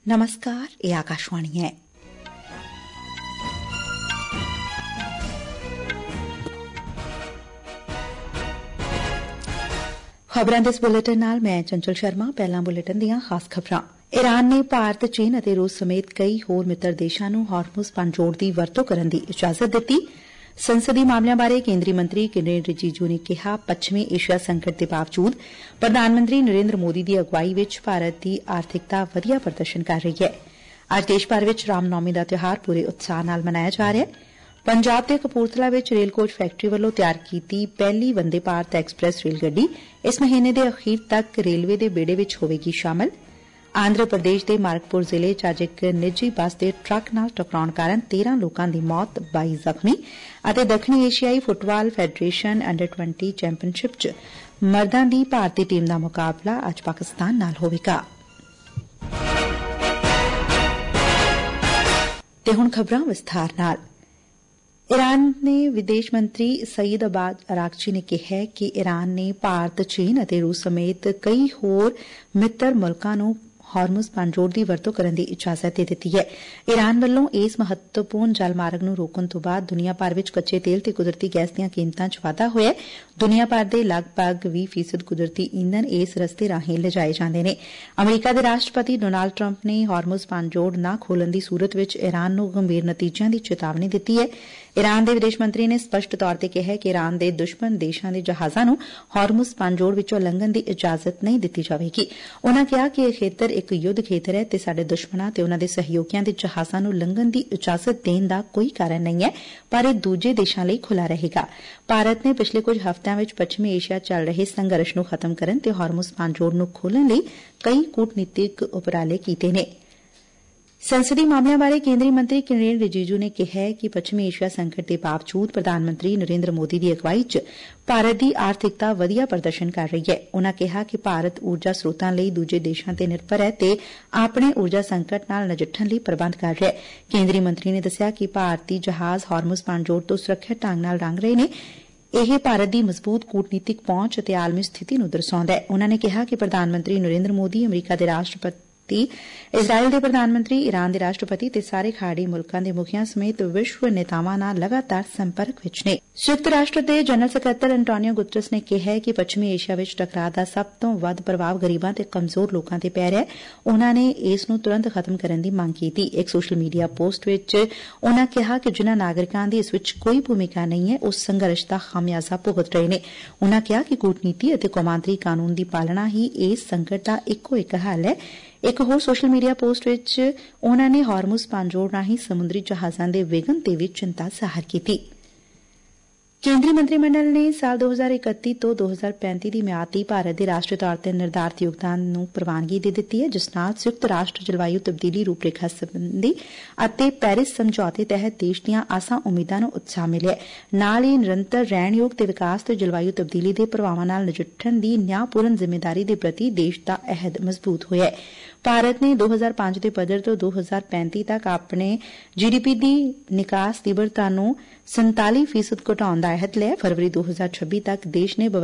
नमस्कार, ये आकाशवाणी है। खबरां दे इस बुलेटिन नाल मैं चंचल शर्मा। पहला बुलेटिन दीआं खास खबरां। ईरान ने भारत, चीन ਅਤੇ रूस समेत कई होर मित्र देशां ਨੂੰ हार्मोज पनजोड़ ਦੀ ਵਰਤੋਂ ਕਰਨ ਦੀ ਇਜਾਜ਼ਤ ਦਿੱਤੀ। ਸੰਸਦੀ ਮਾਮਲਿਆਂ ਬਾਰੇ ਕੇਂਦਰੀ ਮੰਤਰੀ ਕਿਰਨ ਰਿਜੀਜੂ ਨੇ ਕਿਹਾ, ਪੱਛਮੀ ਏਸ਼ੀਆ ਸੰਕਟ ਦੇ ਬਾਵਜੂਦ ਪ੍ਰਧਾਨ ਮੰਤਰੀ ਨਰਿੰਦਰ ਮੋਦੀ ਦੀ ਅਗਵਾਈ ਵਿੱਚ ਭਾਰਤ ਦੀ ਆਰਥਿਕਤਾ ਵਧੀਆ ਪ੍ਰਦਰਸ਼ਨ ਕਰ ਰਹੀ ਹੈ। ਅੱਜ ਦੇਸ਼ ਭਰ ਵਿੱਚ ਰਾਮਨੌਮੀ ਦਾ ਤਿਉਹਾਰ ਪੂਰੇ ਉਤਸ਼ਾਹ ਨਾਲ ਮਨਾਇਆ ਜਾ ਰਿਹਾ ਹੈ। ਪੰਜਾਬ ਦੇ ਕਪੂਰਥਲਾ ਵਿੱਚ ਰੇਲ ਕੋਚ ਫੈਕਟਰੀ ਵੱਲੋਂ ਤਿਆਰ ਕੀਤੀ ਪਹਿਲੀ ਵੰਦੇ ਭਾਰਤ ਐਕਸਪ੍ਰੈਸ ਰੇਲ ਗੱਡੀ ਇਸ ਮਹੀਨੇ ਦੇ ਅਖੀਰ ਤੱਕ ਰੇਲਵੇ ਦੇ ਬੇੜੇ ਵਿੱਚ ਹੋਵੇਗੀ ਸ਼ਾਮਲ। ਆਂਧਰਾ ਪ੍ਰਦੇਸ਼ ਦੇ ਮਾਰਕਪੁਰ ਜ਼ਿਲ੍ਹੇ ਚ ਅੱਜ ਇੱਕ ਨਿੱਜੀ ਬੱਸ ਦੇ ਟਰੱਕ ਨਾਲ ਟਕਰਾਉਣ ਕਾਰਨ 13 ਲੋਕਾਂ ਦੀ ਮੌਤ, 22 ਜ਼ਖਮੀ ਅਤੇ ਦੱਖਣੀ ਏਸ਼ੀਆਈ ਫੁੱਟਬਾਲ ਫੈਡਰੇਸ਼ਨ ਅੰਡਰ 20 ਚੈਂਪੀਅਨਸ਼ਿਪ ਚ ਮਰਦਾਂ ਦੀ ਭਾਰਤੀ ਟੀਮ ਦਾ ਮੁਕਾਬਲਾ ਅੱਜ ਪਾਕਿਸਤਾਨ ਨਾਲ ਹੋਵੇਗਾ। ਤੇ ਹੁਣ ਖਬਰਾਂ ਵਿਸਥਾਰ ਨਾਲ। ਈਰਾਨ ਦੇ ਵਿਦੇਸ਼ ਮੰਤਰੀ ਸਈਦ ਅਬਾਦ ਅਰਾਗਚੀ ਨੇ ਕਿਹਾ ਕਿ ਈਰਾਨ ਨੇ ਭਾਰਤ, ਚੀਨ ਅਤੇ ਰੂਸ ਸਮੇਤ ਕਈ ਹੋਰ ਮਿੱਤਰ ਮੁਲਕਾਂ ਨੂੰ ਹਾਰਮੋਜ਼ ਪਨਜੋੜ ਦੀ ਵਰਤੋਂ ਕਰਨ ਦੀ ਇਜਾਜ਼ਤ ਦੇ ਦਿੱਤੀ ਹੈ। ਈਰਾਨ ਵੱਲੋਂ ਇਸ ਮਹੱਤਵਪੂਰਨ ਜਲ ਮਾਰਗ ਨੂੰ ਰੋਕਣ ਤੋਂ ਬਾਅਦ ਦੁਨੀਆ ਭਰ ਵਿੱਚ ਕੱਚੇ ਤੇਲ ਤੇ ਕੁਦਰਤੀ ਗੈਸ ਦੀਆਂ ਕੀਮਤਾਂ ਚ ਵਾਧਾ ਹੋਇਆ ਹੈ। ਦੁਨੀਆ ਭਰ ਦੇ ਲਗਭਗ 20% ਕੁਦਰਤੀ ਈਂਧਨ ਇਸ ਰਸਤੇ ਰਾਹੀਂ ਲਿਜਾਏ ਜਾਂਦੇ ਨੇ। ਅਮਰੀਕਾ ਦੇ ਰਾਸ਼ਟਰਪਤੀ ਡੋਨਾਲਡ ਟਰੰਪ ਨੇ ਹਾਰਮੋਜ਼ ਪਨਜੋੜ ਨਾ ਖੋਲਣ ਦੀ ਸੂਰਤ ਵਿੱਚ ਈਰਾਨ ਨੂੰ ਗੰਭੀਰ ਨਤੀਜਿਆਂ ਦੀ ਚੇਤਾਵਨੀ ਦਿੱਤੀ ਹੈ। ਈਰਾਨ ਦੇ ਵਿਦੇਸ਼ ਮੰਤਰੀ ਨੇ ਸਪਸ਼ਟ ਤੌਰ ਤੇ ਕਿਹਾ ਕਿ ਈਰਾਨ ਦੇ ਦੁਸ਼ਮਣ ਦੇਸ਼ਾਂ ਦੇ ਜਹਾਜ਼ਾਂ ਨੂੰ ਹਾਰਮੋਜ਼ ਪਨਜੋੜ ਵਿੱਚੋਂ ਲੰਘਣ ਦੀ ਇਜਾਜ਼ਤ ਨਹੀਂ ਦਿੱਤੀ ਜਾਵੇਗੀ। ਉਨੂਾਂ ਕਿਹਾ ਕਿ ਇਹ ਖੇਤਰ ਇੱਕ ਯੁੱਧ ਖੇਤਰ ਹੈ ਤੇ ਸਾਡੇ ਦੁਸ਼ਮਣਾਂ ਤੇ ਉਨੂਾਂ ਦੇ ਸਹਿਯੋਗੀਆਂ ਦੇ ਜਹਾਜ਼ਾਂ ਨੂੰ ਲੰਘਣ ਦੀ ਇਜਾਜ਼ਤ ਦੇਣ ਦਾ ਕੋਈ ਕਾਰਨ ਨਹੀਂ ਹੈ, ਪਰ ਇਹ ਦੂਜੇ ਦੇਸ਼ਾਂ ਲਈ ਖੁੱਲ੍ਹਾ ਰਹੇਗਾ। ਭਾਰਤ ਨੇ ਪਿਛਲੇ ਕੁਝ ਹਫ਼ਤਿਆਂ ਵਿੱਚ ਪੱਛਮੀ ਏਸ਼ੀਆ ਚੱਲ ਰਹੇ ਸੰਘਰਸ਼ ਨੂੰ ਖਤਮ ਕਰਨ ਤੇ ਹਾਰਮੋਜ਼ ਪਨਜੋੜ ਨੂੰ ਖੋਲ੍ਹਣ ਲਈ ਕਈ ਕੂਟਨੀਤਿਕ ਉਪਰਾਲੇ ਕੀਤੇ ਨੇ। ਸੰਸਦੀ ਮਾਮਲਿਆਂ ਬਾਰੇ ਕੇਂਦਰੀ ਮੰਤਰੀ ਕਿਰਨ ਰਿਜੀਜੂ ਨੇ ਕਿਹਾ ਕਿ ਪੱਛਮੀ ਏਸ਼ੀਆ ਸੰਕਟ ਦੇ ਬਾਵਜੂਦ ਪ੍ਰਧਾਨ ਮੰਤਰੀ ਨਰਿੰਦਰ ਮੋਦੀ ਦੀ ਅਗਵਾਈ ਚ ਭਾਰਤ ਦੀ ਆਰਥਿਕਤਾ ਵਧੀਆ ਪ੍ਰਦਰਸ਼ਨ ਕਰ ਰਹੀ ਹੈ। ਉਨੂਾਂ ਕਿਹਾ ਕਿ ਭਾਰਤ ਊਰਜਾ ਸਰੋਤਾਂ ਲਈ ਦੂਜੇ ਦੇਸ਼ਾਂ ਤੇ ਨਿਰਭਰ ਹੈ ਤੇ ਆਪਣੇ ਊਰਜਾ ਸੰਕਟ ਨਾਲ ਨਜਿੱਠਣ ਲਈ ਪ੍ਰਬੰਧ ਕਰ ਰਿਹਾ ਹੈ। ਕੇਂਦਰੀ ਮੰਤਰੀ ਨੇ ਦੱਸਿਆ ਕਿ ਭਾਰਤੀ ਜਹਾਜ਼ ਹਾਰਮੋਜ਼ ਪਨਜੋੜ ਤੋਂ ਸੁਰੱਖਿਅਤ ਢੰਗ ਨਾਲ ਲੰਘ ਰਹੇ ਨੇ। ਇਹ ਭਾਰਤ ਦੀ ਮਜ਼ਬੂਤ ਕੂਟਨੀਤਿਕ ਪਹੁੰਚ ਅਤੇ ਆਲਮੀ ਸਥਿਤੀ ਨੂੰ ਦਰਸਾਉਂਦਾ ਹੈ। ਉਨੂਾਂ ਨੇ ਕਿਹਾ ਕਿ ਪ੍ਰਧਾਨ ਮੰਤਰੀ ਨਰਿੰਦਰ ਮੋਦੀ, ਅਮਰੀਕਾ ਦੇ ਰਾਸ਼ਟਰਪਤੀ, ਇਜ਼ਰਾਇਲ ਦੇ ਪ੍ਰਧਾਨ ਮੰਤਰੀ, ਈਰਾਨ ਦੇ ਰਾਸ਼ਟਰਪਤੀ ਤੇ ਸਾਰੇ ਖਾੜੀ ਮੁਲਕਾਂ ਦੇ ਮੁਖੀਆਂ ਸਮੇਤ ਵਿਸ਼ਵ ਨੇਤਾਵਾਂ ਨਾਲ ਲਗਾਤਾਰ ਸੰਪਰਕ ਵਿੱਚ ਨੇ। ਸੰਯੁਕਤ ਰਾਸ਼ਟਰ ਦੇ ਜਨਰਲ ਸਕੱਤਰ ਐਂਟੋਨੀਓ ਗੁਤਰਸ ਨੇ ਕਿਹਾ ਕਿ ਪੱਛਮੀ ਏਸ਼ੀਆ ਵਿੱਚ ਟਕਰਾਅ ਦਾ ਸਭ ਤੋਂ ਵੱਧ ਪ੍ਰਭਾਵ ਗਰੀਬਾਂ ਤੇ ਕਮਜ਼ੋਰ ਲੋਕਾਂ ਤੇ ਪੈ ਰਿਹਾ ਹੈ। ਉਨੂਾਂ ਨੇ ਇਸ ਨੂੰ ਤੁਰੰਤ ਖਤਮ ਕਰਨ ਦੀ ਮੰਗ ਕੀਤੀ। ਇੱਕ ਸੋਸ਼ਲ ਮੀਡੀਆ ਪੋਸਟ ਵਿੱਚ ਉਨੂਾਂ ਕਿਹਾ ਕਿ ਜਿਨ੍ਹਾਂ ਨਾਗਰਿਕਾਂ ਦੀ ਇਸ ਵਿੱਚ ਕੋਈ ਭੂਮਿਕਾ ਨਹੀਂ ਹੈ, ਉਹ ਸੰਘਰਸ਼ ਦਾ ਖਾਮਿਆਜ਼ਾ ਭੁਗਤ ਰਹੇ ਨੇ। ਉਨੂਾਂ ਕਿਹਾ ਕਿ ਕੂਟਨੀਤੀ ਅਤੇ ਕੌਮਾਂਤਰੀ ਕਾਨੂੰਨ ਦੀ ਪਾਲਣਾ ਹੀ ਇਸ ਸੰਕਟ ਦਾ ਇੱਕੋ ਇੱਕ ਹੱਲ ਹੈ। ਇੱਕ ਹੋਰ ਸੋਸ਼ਲ ਮੀਡੀਆ ਪੋਸਟ ਵਿੱਚ ਉਨੂਾਂ ਨੇ ਹਾਰਮੋਜ਼ ਪਨਜੋੜ ਰਾਹੀਂ ਸਮੁੰਦਰੀ ਜਹਾਜ਼ਾਂ ਦੇ ਵਿਘਨ ਤੇ ਵੀ ਚਿੰਤਾ ਜ਼ਾਹਰ ਕੀਤੀ। ਕੇਂਦਰੀ ਮੰਤਰੀ ਮੰਡਲ ਨੇ ਸਾਲ 2031 ਤੋਂ 2035 ਦੀ ਮਿਆਦ ਲਈ ਭਾਰਤ ਦੇ ਰਾਸ਼ਟਰੀ ਤੌਰ ਤੇ ਨਿਰਧਾਰਿਤ ਯੋਗਦਾਨ ਨੂੰ ਪ੍ਰਵਾਨਗੀ ਦੇ ਦਿੱਤੀ ਹੈ, ਜਿਸ ਨਾਲ ਸੰਯੁਕਤ ਰਾਸ਼ਟਰ ਜਲਵਾਯੂ ਤਬਦੀਲੀ ਰੂਪਰੇਖਾ ਸੰਬੰਧੀ ਅਤੇ ਪੈਰਿਸ ਸਮਝੌਤੇ ਤਹਿਤ ਦੇਸ਼ ਦੀਆਂ ਆਸਾਂ ਉਮੀਦਾਂ ਨੂੰ ਉਤਸ਼ਾਹ ਮਿਲਿਆ। ਨਾਲ ਹੀ ਨਿਰੰਤਰ ਰਹਿਣਯੋਗ ਤੇ ਵਿਕਾਸ ਤੇ ਜਲਵਾਯੂ ਤਬਦੀਲੀ ਦੇ ਪ੍ਰਭਾਵਾਂ ਨਾਲ ਨਜਿੱਠਣ ਦੀ ਨਿਆਂਪੂਰਨ ਜ਼ਿੰਮੇਦਾਰੀ ਦੇ ਪ੍ਰਤੀ ਦੇਸ਼ ਦਾ ਅਹਿਦ ਮਜ਼ਬੂਤ ਹੋਇਆ ਹੈ। ਭਾਰਤ ਨੇ 2005 ਦੇ ਪੱਧਰ ਤੋਂ 2035 ਤੱਕ ਆਪਣੇ GDP ਦੀ ਨਿਕਾਸ ਤੀਬਰਤਾ ਨੂੰ 47% ਘਟਾਉਣ ਦਾ ਅਹਿਦ ਲਿਆ। ਫਰਵਰੀ 2026 ਤੱਕ ਦੇਸ਼ ਨੇ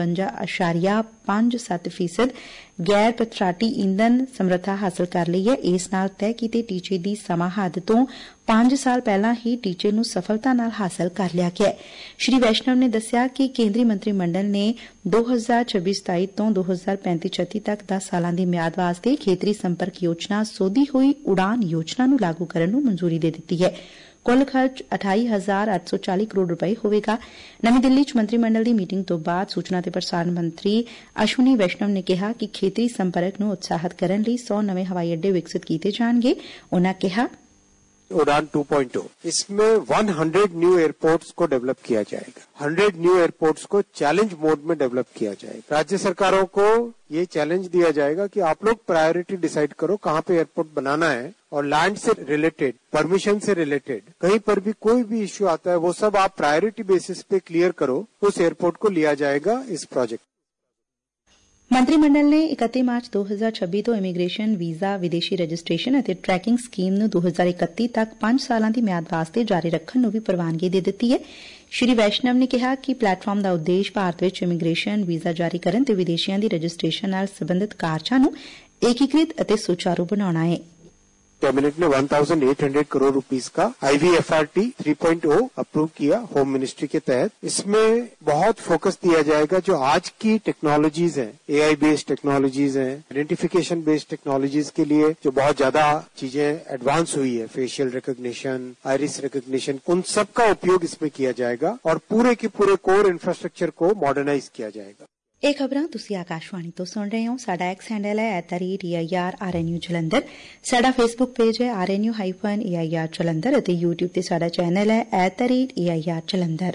52.57% ਗੈਰ ਪਤਰਾਟੀ ਈਂਧਨ ਸਮਰੱਥਾ ਹਾਸਲ ਕਰ ਲਈ ਹੈ। ਇਸ ਨਾਲ ਤੈਅ ਕੀਤੇ ਟੀਚੇ ਦੀ ਸਮਾਂ ਹੱਦ ਤੋਂ 5 ਸਾਲ ਪਹਿਲਾਂ ਹੀ ਟੀਚੇ ਨੂੰ ਸਫਲਤਾ ਨਾਲ ਹਾਸਲ ਕਰ ਲਿਆ ਗਿਆ। ਸ਼੍ਰੀ ਵੈਸ਼ਨਵ ਨੇ ਦੱਸਿਆ ਕਿ ਕੇਂਦਰੀ ਮੰਤਰੀ ਮੰਡਲ ਨੇ 2026-27 ਤੋਂ 2035-36 ਤੱਕ 10 ਸਾਲਾਂ ਦੀ ਮਿਆਦ ਵਾਸਤੇ ਖੇਤਰੀ ਸੰਪਰਕ ਯੋਜਨਾ ਸੋਧੀ ਹੋਈ ਉਡਾਨ ਯੋਜਨਾ ਨੂੰ ਲਾਗੂ ਕਰਨ ਨੂੰ ਮਨਜ਼ੂਰੀ ਦੇ ਦਿੱਤੀ ਹੈ। ਕੁੱਲ ਖਰਚ 28,840 ਕਰੋੜ ਰੁਪਏ ਹੋਵੇਗਾ। ਨਵੀਂ ਦਿੱਲੀ ਚ ਮੰਤਰੀ ਮੰਡਲ ਦੀ ਮੀਟਿੰਗ ਤੋਂ ਬਾਅਦ ਸੂਚਨਾ ਤੇ ਪ੍ਰਸਾਰਣ ਮੰਤਰੀ ਅਸ਼ਵਨੀ ਵੈਸ਼ਨਵ ਨੇ ਕਿਹਾ ਕਿ ਖੇਤਰੀ ਸੰਪਰਕ ਨੂੰ ਉਤਸ਼ਾਹਿਤ ਕਰਨ ਲਈ 100 ਨਵੇਂ ਹਵਾਈ ਅੱਡੇ ਵਿਕਸਿਤ ਕੀਤੇ ਜਾਣਗੇ। ਉਨੂਾਂ ਕਿਹਾ, उड़ान 2.0 इसमें 100 न्यू एयरपोर्ट्स को डेवलप किया जाएगा। 100 न्यू एयरपोर्ट्स को चैलेंज मोड में डेवलप किया जाएगा। राज्य सरकारों को ये चैलेंज दिया जाएगा कि आप लोग प्रायोरिटी डिसाइड करो कहाँ पे एयरपोर्ट बनाना है, और लैंड से रिलेटेड, परमिशन से रिलेटेड कहीं पर भी कोई भी इश्यू आता है वो सब आप प्रायोरिटी बेसिस पे क्लियर करो, उस एयरपोर्ट को लिया जाएगा इस प्रोजेक्ट। ਮੰਤਰੀ ਮੰਡਲ ਨੇ 31 ਮਾਰਚ 2026 ਤੋਂ ਇਮੀਗ੍ਰੇਸ਼ਨ, ਵੀਜ਼ਾ, ਵਿਦੇਸ਼ੀ ਰਜਿਸਟ੍ਰੇਸ਼ਨ ਅਤੇ ਟਰੈਕਿੰਗ ਸਕੀਮ ਨੂੰ 2031 ਤੱਕ 5 ਸਾਲਾਂ ਦੀ ਮਿਆਦ ਵਾਸਤੇ ਜਾਰੀ ਰੱਖਣ ਨੂੰ ਵੀ ਪ੍ਰਵਾਨਗੀ ਦੇ ਦਿੱਤੀ ਹੈ। ਸ਼੍ਰੀ ਵੈਸ਼ਨਵ ਨੇ ਕਿਹਾ ਕਿ ਪਲੇਟਫਾਰਮ ਦਾ ਉਦੇਸ਼ ਭਾਰਤ ਵਿੱਚ ਇਮੀਗ੍ਰੇਸ਼ਨ, ਵੀਜ਼ਾ ਜਾਰੀ ਕਰਨ ਤੇ ਵਿਦੇਸ਼ੀਆਂ ਦੀ ਰਜਿਸਟ੍ਰੇਸ਼ਨ ਨਾਲ ਸਬੰਧਤ ਕਾਰਜਾਂ ਨੂੰ ਏਕੀਕ੍ਰਿਤ ਅਤੇ ਸੁਚਾਰੂ ਬਣਾਉਣਾ ਹੈ। कैबिनेट ने 1,800 करोड़ रुपीस का IVFRT 3.0 अप्रूव किया होम मिनिस्ट्री के तहत। इसमें बहुत फोकस दिया जाएगा जो आज की टेक्नोलॉजीज हैं, AI बेस्ड टेक्नोलॉजीज हैं, आइडेंटिफिकेशन बेस्ड टेक्नोलॉजीज के लिए जो बहुत ज्यादा चीजें एडवांस हुई है, फेशियल रिकॉग्निशन, आइरिस रिकॉग्निशन, उन सब का उपयोग इसमें किया जाएगा और पूरे के पूरे कोर इंफ्रास्ट्रक्चर को मॉडर्नाइज किया जाएगा। ਇਹ ਖਬਰਾਂ ਤੁਸੀਂ ਆਕਾਸ਼ਵਾਣੀ ਤੋਂ ਸੁਣ ਰਹੇ ਹੋ। ਸਾਡਾ ਐਕਸ ਹੈਂਡਲ ਹੈ @AIR ਜਲੰਧਰ, ਸਾਡਾ ਫੇਸਬੁੱਕ ਪੇਜ ਹੈ RNU-AIR ਜਲੰਧਰ ਅਤੇ YouTube ਤੇ ਸਾਡਾ ਚੈਨਲ ਹੈ @AIR ਜਲੰਧਰ।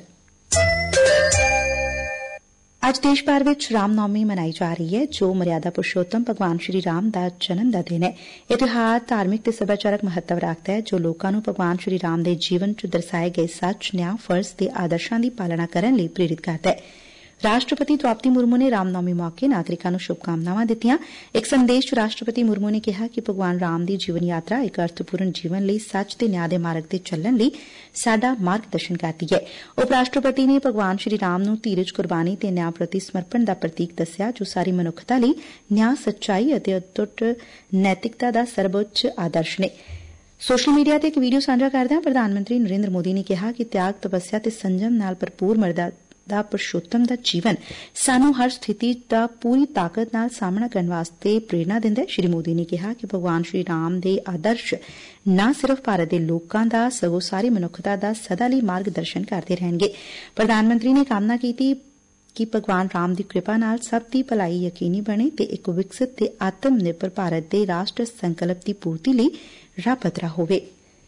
ਅੱਜ ਦੇਸ਼ ਭਰ ਵਿੱਚ ਰਾਮ ਨੌਮੀ ਮਨਾਈ ਜਾ ਰਹੀ ਹੈ, ਜੋ ਮਰਿਆਦਾ ਪੁਰਸ਼ੋਤਮ ਭਗਵਾਨ ਸ਼੍ਰੀ ਰਾਮ ਦਾ ਜਨਮ ਦਾ ਦਿਨ ਹੈ। ਇਹ ਤਿਉਹਾਰ ਧਾਰਮਿਕ ਤੇ ਸੱਭਿਆਚਾਰਕ ਮਹੱਤਵ ਰੱਖਦਾ ਹੈ, ਜੋ ਲੋਕਾਂ ਨੂੰ ਭਗਵਾਨ ਸ਼੍ਰੀ ਰਾਮ ਦੇ ਜੀਵਨ 'ਚ ਦਰਸਾਏ ਗਏ ਸੱਚ, ਨਿਆਂ, ਫਰਜ਼ ਤੇ ਆਦਰਸ਼ਾਂ ਦੀ ਪਾਲਣਾ ਕਰਨ ਲਈ ਪ੍ਰੇਰਿਤ ਕਰਦਾ ਹੈ। ਰਾਸ਼ਟਰਪਤੀ ਦ੍ਰੌਪਦੀ ਮੁਰਮੂ ਨੇ ਰਾਮ ਨੌਮੀ ਮੌਕੇ ਨਾਗਰਿਕਾਂ ਨੂੰ ਸ਼ੁਭਕਾਮਨਾਵਾਂ ਦਿੱਤੀਆਂ। ਇੱਕ ਸੰਦੇਸ਼ 'ਚ ਰਾਸ਼ਟਰਪਤੀ ਮੁਰਮੂ ਨੇ ਕਿਹਾ ਕਿ ਭਗਵਾਨ ਰਾਮ ਦੀ ਜੀਵਨ ਯਾਤਰਾ ਇੱਕ ਅਰਥਪੂਰਨ ਜੀਵਨ ਲਈ ਸੱਚ ਤੇ ਨਿਆਂ ਦੇ ਮਾਰਗ ਤੇ ਚੱਲਣ ਲਈ ਸਾਡਾ ਮਾਰਗਦਰਸ਼ਨ ਕਰਦੀ ਹੈ। ਉਪ ਰਾਸ਼ਟਰਪਤੀ ਨੇ ਭਗਵਾਨ ਸ਼੍ਰੀ ਰਾਮ ਨੂੰ ਧੀਰਜ, ਕੁਰਬਾਨੀ ਤੇ ਨਿਆਂ ਪ੍ਰਤੀ ਸਮਰਪਣ ਦਾ ਪ੍ਰਤੀਕ ਦੱਸਿਆ, ਜੋ ਸਾਰੀ ਮਨੁੱਖਤਾ ਲਈ ਨਿਆਂ, ਸੱਚਾਈ ਅਤੇ ਅਟੁੱਟ ਨੈਤਿਕਤਾ ਦਾ ਸਰਵਉੱਚ ਆਦਰਸ਼ ਨੇ। ਸੋਸ਼ਲ ਮੀਡੀਆ ਤੇ ਇੱਕ ਵੀਡੀਓ ਸਾਂਝਾ ਕਰਦਿਆਂ ਪ੍ਰਧਾਨ ਮੰਤਰੀ ਨਰਿੰਦਰ ਮੋਦੀ ਨੇ ਕਿਹਾ ਕਿ ਤਿਆਗ, ਤਪੱਸਿਆ ਤੇ ਸੰਜਮ ਨਾਲ ਭਰਪੂਰ ਮਰਿਆਦਾ ਪੁਰਸ਼ੋਤਮ ਦਾ ਜੀਵਨ ਸਾਨੂੰ ਹਰ ਸਥਿਤੀ ਦਾ ਪੂਰੀ ਤਾਕਤ ਨਾਲ ਸਾਹਮਣਾ ਕਰਨ ਵਾਸਤੇ ਪ੍ਰੇਰਨਾ ਦਿੰਦਾ ਹੈ। ਸ਼੍ਰੀ ਮੋਦੀ ਨੇ ਕਿਹਾ ਕਿ ਭਗਵਾਨ ਸ਼੍ਰੀ ਰਾਮ ਦੇ ਆਦਰਸ਼ ਨਾ ਸਿਰਫ ਭਾਰਤ ਦੇ ਲੋਕਾਂ ਦਾ ਸਗੋਂ ਸਾਰੀ ਮਨੁੱਖਤਾ ਦਾ ਸਦਾ ਲਈ ਮਾਰਗਦਰਸ਼ਨ ਕਰਦੇ ਰਹਿਣਗੇ। ਪ੍ਰਧਾਨ ਮੰਤਰੀ ਨੇ ਕਾਮਨਾ ਕੀਤੀ ਕਿ ਭਗਵਾਨ ਰਾਮ ਦੀ ਕਿਰਪਾ ਨਾਲ ਸਭ ਦੀ ਭਲਾਈ ਯਕੀਨੀ ਬਣੇ ਤੇ ਇੱਕ ਵਿਕਸਿਤ ਤੇ ਆਤਮ ਨਿਰਭਰ ਭਾਰਤ ਦੇ ਰਾਸ਼ਟਰ ਸੰਕਲਪ ਦੀ ਪੂਰਤੀ ਲਈ ਰਾਹ ਪੱਧਰਾ ਹੋਵੇ।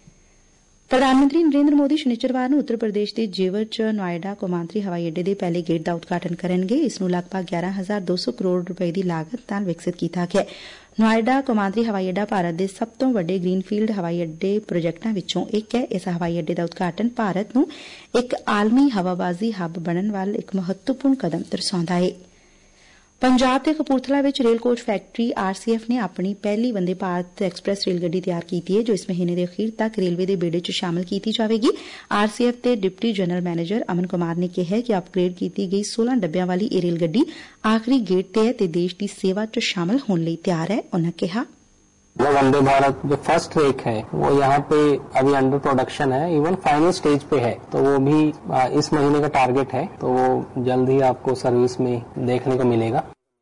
ਪ੍ਰਧਾਨ ਮੰਤਰੀ ਨਰਿੰਦਰ ਮੋਦੀ ਸ਼ਨੀਚਰਵਾਰ ਨੂੰ ਉੱਤਰ ਪ੍ਰਦੇਸ਼ ਦੇ ਜੇਵਰ 'ਚ ਨੋਇਡਾ ਕੌਮਾਂਤਰੀ ਹਵਾਈ ਅੱਡੇ ਦੇ ਪਹਿਲੇ ਗੇਟ ਦਾ ਉਦਘਾਟਨ ਕਰਨਗੇ। ਇਸ ਨੂੰ ਲਗਭਗ 11,200 ਕਰੋੜ ਰੁਪਏ ਦੀ ਲਾਗਤ ਨਾਲ ਵਿਕਸਿਤ ਕੀਤਾ ਗਿਆ ਹੈ। ਨੋਇਡਾ ਕੌਮਾਂਤਰੀ ਹਵਾਈ ਅੱਡਾ ਭਾਰਤ ਦੇ ਸਭ ਤੋਂ ਵੱਡੇ ਗ੍ਰੀਨਫੀਲਡ ਹਵਾਈ ਅੱਡੇ ਪ੍ਰੋਜੈਕਟਾਂ ਵਿੱਚੋਂ ਇੱਕ ਹੈ। ਇਸ ਹਵਾਈ ਅੱਡੇ ਦਾ ਉਦਘਾਟਨ ਭਾਰਤ ਨੂੰ ਇੱਕ ਆਲਮੀ ਹਵਾਬਾਜ਼ੀ ਹੱਬ ਬਣਨ ਵੱਲ ਇੱਕ ਮਹੱਤਵਪੂਰਨ ਕਦਮ ਦਰਸਾਉਂਦਾ ਹੈ। ਪੰਜਾਬ ਦੇ ਕਪੂਰਥਲਾ ਵਿੱਚ ਰੇਲ ਕੋਚ ਫੈਕਟਰੀ RCF ਨੇ ਆਪਣੀ ਪਹਿਲੀ ਵੰਦੇ ਭਾਰਤ ਐਕਸਪ੍ਰੈਸ ਰੇਲ ਗੱਡੀ ਤਿਆਰ ਕੀਤੀ ਹੈ, ਜੋ ਇਸ ਮਹੀਨੇ ਦੇ ਅਖੀਰ ਤੱਕ ਰੇਲਵੇ ਦੇ ਬੇੜੇ 'ਚ ਸ਼ਾਮਲ ਕੀਤੀ ਜਾਵੇਗੀ। RCF ਦੇ deputy general manager Aman Kumar ਨੇ ਕਿਹਾ ਕਿ ਅਪਗ੍ਰੇਡ ਕੀਤੀ ਗਈ 16 ਡੱਬਿਆਂ ਵਾਲੀ ਇਹ ਰੇਲ ਗੱਡੀ ਆਖਰੀ ਗੇੜ ਤੇ ਹੈ ਤੇ ਦੇਸ਼ ਦੀ ਸੇਵਾ 'ਚ ਸ਼ਾਮਲ ਹੋਣ ਲਈ ਤਿਆਰ ਹੈ। ਉਨ੍ਹਾਂ ਕਿਹਾ, वंदे भारत जो फर्स्ट रेक है वो यहाँ पे अभी अंडर प्रोडक्शन है, इवन फाइनल स्टेज पे है, तो वो भी इस महीने का टारगेट है, तो वो जल्द ही आपको सर्विस में देखने को मिलेगा।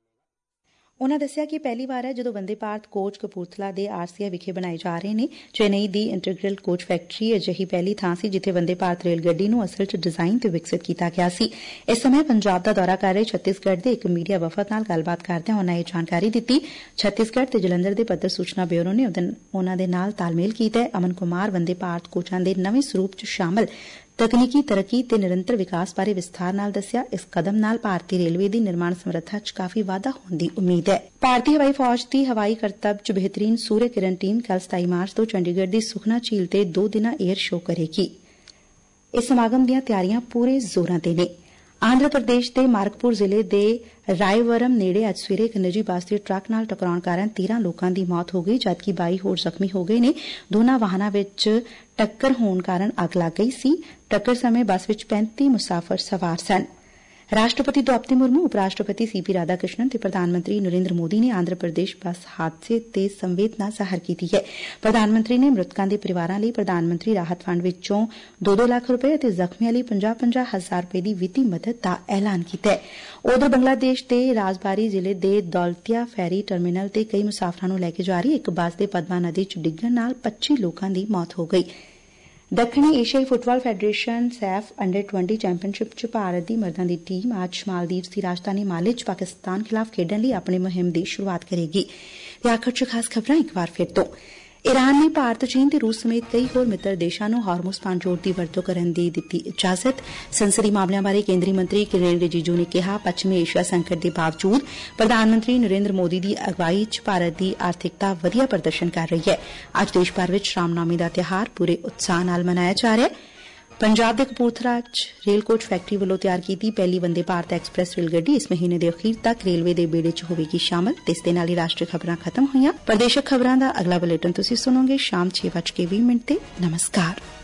ਉਨ੍ਹਾਂ ਦੱਸਿਆ ਕਿ ਪਹਿਲੀ ਵਾਰ ਹੈ ਜਦੋਂ ਵੰਦੇ ਭਾਰਤ ਕੋਚ ਕਪੂਰਥਲਾ ਦੇ RCF ਵਿਖੇ ਬਣਾਏ ਜਾ ਰਹੇ ਨੇ। ਚੇਨਈ ਦੀ ਇੰਟੀਗਰਲ ਕੋਚ ਫੈਕਟਰੀ ਅਜਿਹੀ ਪਹਿਲੀ ਥਾਂ ਸੀ ਜਿੱਥੇ ਵੰਦੇ ਭਾਰਤ ਰੇਲ ਗੱਡੀ ਨੂੰ ਅਸਲ 'ਚ ਡਿਜ਼ਾਈਨ ਤੇ ਵਿਕਸਿਤ ਕੀਤਾ ਗਿਆ ਸੀ। ਇਸ ਸਮੇਂ ਪੰਜਾਬ ਦਾ ਦੌਰਾ ਕਰ ਰਹੇ ਛੱਤੀਸਗੜ੍ਹ ਦੇ ਇੱਕ ਮੀਡੀਆ ਵਫਦ ਨਾਲ ਗੱਲਬਾਤ ਕਰਦਿਆਂ ਉਨ੍ਹਾਂ ਇਹ ਜਾਣਕਾਰੀ ਦਿੱਤੀ। ਛੱਤੀਸਗੜ੍ਹ ਤੇ ਜਲੰਧਰ ਦੇ ਪੱਤਰ ਸੂਚਨਾ ਬਿਊਰੋ ਨੇ ਉਨ੍ਹਾਂ ਦੇ ਨਾਲ ਤਾਲਮੇਲ ਕੀਤਾ ਹੈ। ਅਮਨ ਕੁਮਾਰ ਵੰਦੇ ਭਾਰਤ ਕੋਚਾਂ ਦੇ ਨਵੇਂ ਸਰੂਪ 'ਚ ਸ਼ਾਮਲ ਤਕਨੀਕੀ ਤਰੱਕੀ ਤੇ ਨਿਰੰਤਰ ਵਿਕਾਸ ਬਾਰੇ ਵਿਸਥਾਰ ਨਾਲ ਦੱਸਿਆ। ਇਸ ਕਦਮ ਨਾਲ ਭਾਰਤੀ ਰੇਲਵੇ ਦੀ ਨਿਰਮਾਣ ਸਮਰੱਥਾ 'ਚ ਕਾਫੀ ਵਾਧਾ ਹੋਣ ਦੀ ਉਮੀਦ ਹੈ। ਭਾਰਤੀ ਹਵਾਈ ਫੌਜ ਦੀ ਹਵਾਈ ਕਰਤੱਵ 'ਚ ਬਿਹਤਰੀਨ ਸੂਰਯ ਕਿਰਨ ਟੀਮ ਕੱਲ੍ਹ 27 ਮਾਰਚ ਤੋਂ ਚੰਡੀਗੜ੍ਹ ਦੀ ਸੁਖਨਾ ਝੀਲ ਤੇ 2 ਦਿਨਾਂ ਏਅਰ ਸ਼ੋਅ ਕਰੇਗੀ। ਇਸ ਸਮਾਗਮ ਦੀਆਂ ਤਿਆਰੀਆਂ ਪੂਰੇ ਜ਼ੋਰਾਂ ਤੇ ਨੇ। ਆਂਧਰਾ ਪ੍ਰਦੇਸ਼ ਦੇ ਮਾਰਕਪੁਰ ਜ਼ਿਲ੍ਹੇ ਦੇ ਰਾਏਵਰਮ ਨੇੜੇ ਅੱਜ ਸਵੇਰੇ ਇੱਕ ਨਿੱਜੀ ਬੱਸ ਦੇ ਟਰੱਕ ਨਾਲ ਟਕਰਾਉਣ ਕਾਰਨ 13 ਲੋਕਾਂ ਦੀ ਮੌਤ ਹੋ ਗਈ, ਜਦਕਿ 22 ਹੋਰ ਜ਼ਖਮੀ ਹੋ ਗਏ ਨੇ। ਦੋਨਾਂ ਵਾਹਨਾਂ ਵਿੱਚ ਟੱਕਰ ਹੋਣ ਕਾਰਨ ਅੱਗ ਲੱਗ ਗਈ ਸੀ। ਟੱਕਰ ਸਮੇਂ ਬੱਸ ਵਿੱਚ 35 ਮੁਸਾਫਰ ਸਵਾਰ ਸਨ। ਰਾਸ਼ਟਰਪਤੀ ਦ੍ਰੌਪਦੀ ਮੁਰਮੂ, ਉਪ ਰਾਸ਼ਟਰਪਤੀ CP ਰਾਧਾ ਕ੍ਰਿਸ਼ਨਨ ਤੇ ਪ੍ਰਧਾਨ ਮੰਤਰੀ ਨਰਿੰਦਰ ਮੋਦੀ ਨੇ ਆਂਧਰਾ ਪ੍ਰਦੇਸ਼ ਬੱਸ ਹਾਦਸੇ ਤੇ ਸੰਵੇਦਨਾ ਜ਼ਾਹਰ ਕੀਤੀ ਹੈ। ਪ੍ਰਧਾਨ ਮੰਤਰੀ ਨੇ ਮ੍ਰਿਤਕਾਂ ਦੇ ਪਰਿਵਾਰਾਂ ਲਈ ਪ੍ਰਧਾਨ ਮੰਤਰੀ ਰਾਹਤ ਫੰਡ ਵਿੱਚੋਂ 2-2 ਲੱਖ ਰੁਪਏ ਅਤੇ ਜ਼ਖਮੀਆਂ ਲਈ 50-50 ਹਜ਼ਾਰ ਰੁਪਏ ਦੀ ਵਿੱਤੀ ਮਦਦ ਦਾ ਐਲਾਨ ਕੀਤਾ ਹੈ। ਉਧਰ ਬੰਗਲਾਦੇਸ਼ ਦੇ ਰਾਜਬਾਰੀ ਜ਼ਿਲ੍ਹੇ ਦੇ ਦੌਲਤੀਆ ਫੈਰੀ ਟਰਮੀਨਲ ਤੇ ਕਈ ਮੁਸਾਫਰਾਂ ਨੂੰ ਲੈ ਕੇ ਜਾ ਰਹੀ ਇੱਕ ਬੱਸ ਦੇ ਪਦਮਾ ਨਦੀ 'ਚ ਡਿੱਗਣ ਨਾਲ 25 ਲੋਕਾਂ ਦੀ ਮੌਤ ਹੋ ਗਈ। ਦੱਖਣੀ ਏਸ਼ੀਆਈ football federation SAFF under twenty championship 'ਚ ਭਾਰਤ ਦੀ ਮਰਦਾਂ ਦੀ ਟੀਮ ਅੱਜ ਮਾਲਦੀਵਸ ਦੀ ਰਾਜਧਾਨੀ ਮਾਲੇ 'ਚ ਪਾਕਿਸਤਾਨ ਖਿਲਾਫ਼ ਖੇਡਣ ਲਈ ਆਪਣੀ ਮੁਹਿੰਮ ਦੀ ਸ਼ੁਰੂਆਤ ਕਰੇਗੀ। ਤੇ ਆਖਰ 'ਚ ਖਾਸ ਖਬਰਾਂ ਇੱਕ ਵਾਰ ਫਿਰ ਤੋਂ। ਈਰਾਨ ਨੇ ਭਾਰਤ, ਚੀਨ ਤੇ ਰੂਸ ਸਮੇਤ ਕਈ ਹੋਰ ਮਿੱਤਰ ਦੇਸ਼ਾਂ ਨੂੰ ਹਾਰਮੁਜ਼ ਪਾਣਜੋੜ ਦੀ ਵਰਤੋਂ ਕਰਨ ਦੀ ਦਿੱਤੀ ਇਜਾਜ਼ਤ। ਸੰਸਦੀ ਮਾਮਲਿਆਂ ਬਾਰੇ ਕੇਂਦਰੀ ਮੰਤਰੀ ਕਿਰੇਨ ਰਿਜੀਜੂ ਨੇ ਕਿਹਾ, ਪੱਛਮੀ ਏਸ਼ੀਆ ਸੰਕਟ ਦੇ ਬਾਵਜੂਦ ਪ੍ਰਧਾਨ ਮੰਤਰੀ ਨਰਿੰਦਰ ਮੋਦੀ ਦੀ ਅਗਵਾਈ 'ਚ ਭਾਰਤ ਦੀ ਆਰਥਿਕਤਾ ਵਧੀਆ ਪ੍ਰਦਰਸ਼ਨ ਕਰ ਰਹੀ ਹੈ। ਅੱਜ ਦੇਸ਼ ਭਰ ਵਿੱਚ ਰਾਮਨੌਮੀ ਦਾ ਤਿਉਹਾਰ ਪੂਰੇ ਉਤਸ਼ਾਹ ਨਾਲ ਮਨਾਇਆ ਜਾ ਰਿਹਾ ਹੈ। ਪੰਜਾਬ ਦੇ ਕਪੂਰਥਲਾ 'ਚ ਰੇਲ ਕੋਚ ਫੈਕਟਰੀ ਵੱਲੋਂ ਤਿਆਰ ਕੀਤੀ ਪਹਿਲੀ ਵੰਦੇ ਭਾਰਤ ਐਕਸਪ੍ਰੈਸ ਰੇਲ ਗੱਡੀ ਇਸ ਮਹੀਨੇ ਦੇ ਅਖੀਰ ਤੱਕ ਰੇਲਵੇ ਦੇ ਬੇੜੇ 'ਚ ਹੋਵੇਗੀ ਸ਼ਾਮਲ। ਤੇ ਇਸ ਦੇ ਨਾਲ ਹੀ ਰਾਸ਼ਟਰੀ ਖਬਰਾਂ ਖਤਮ ਹੋਈਆਂ। ਪ੍ਰਦੇਸ਼ਕ ਖਬਰਾਂ ਦਾ ਅਗਲਾ ਬੁਲੇਟਿਨ ਤੁਸੀਂ ਸੁਣੋਗੇ ਸ਼ਾਮ 6:20 ਤੇ। ਨਮਸਕਾਰ।